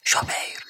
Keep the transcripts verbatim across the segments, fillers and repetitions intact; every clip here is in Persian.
شوبیر.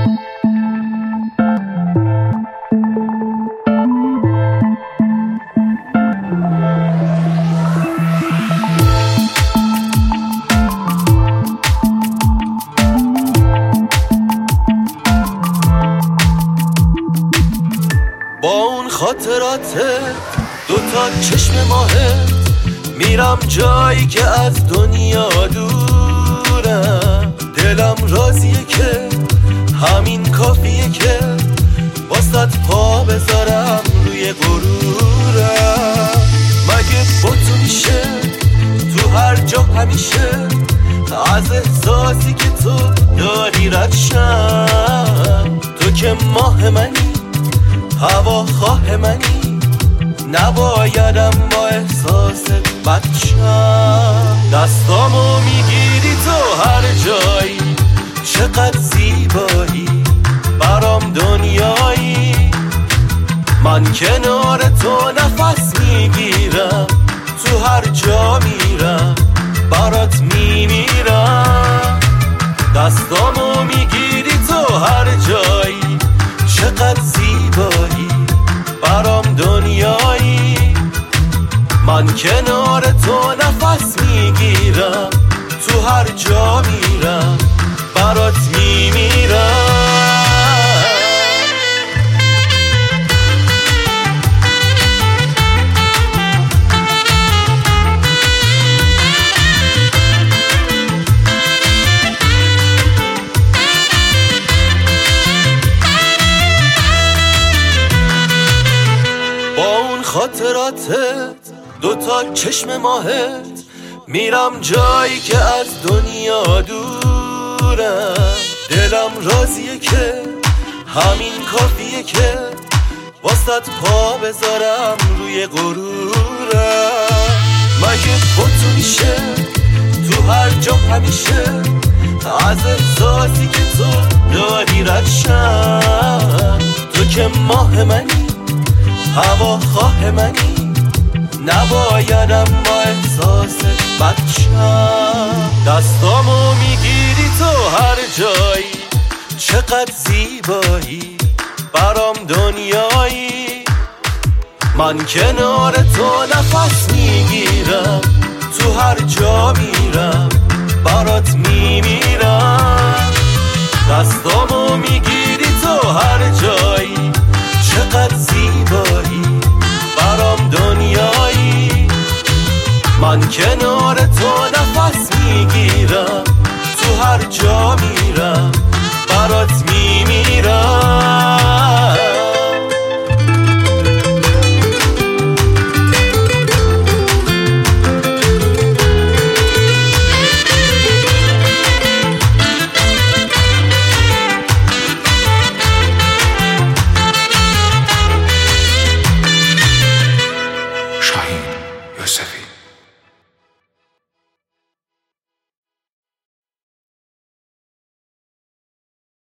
با اون خاطرات دوتا چشم ماهت میرم جایی که از دنیا دورم. دلم راضیه که همین کافیه که واسط پا بذارم روی غرورم. مگه با تو میشه تو هر جا همیشه از احساسی که تو داری رد شم؟ تو که ماه منی، هوا خواه منی، نبایدم با احساست بد شم. دستامو میگیری تو هر جایی، چقدر زیبایی برام دنیایی. من کنار تو نفس میگیرم، تو هر جا میرم برات میمیرم. دستامو میگیری تو هر جایی، چقدر زیبایی برام دنیایی. من کنار تو نفس میگیرم، تو هر جا میرم برات میمیرم. خاطراتت دوتا چشم ماهت میرم جایی که از دنیا دورم. دلم راضیه که همین کافیه که واسط پا بذارم روی غرورم. مگه با تو میشه تو هر جا همیشه از احساسی که تو داری رد شم؟ تو که ماه منی، هوا خواه منی، نبایدم با احساست بد شم. دستامو میگیری تو هر جایی، چقدر زیبایی برام دنیایی. من کنار تو نفس میگیرم، تو هر جا میرم برات میمیرم. دستامو میگیری تو هر جایی، چقدر زیبایی برام دنیایی. من کنار تو نفس میگیرم، تو هر جا میرم برات میمیرم. شاهین یوسفی.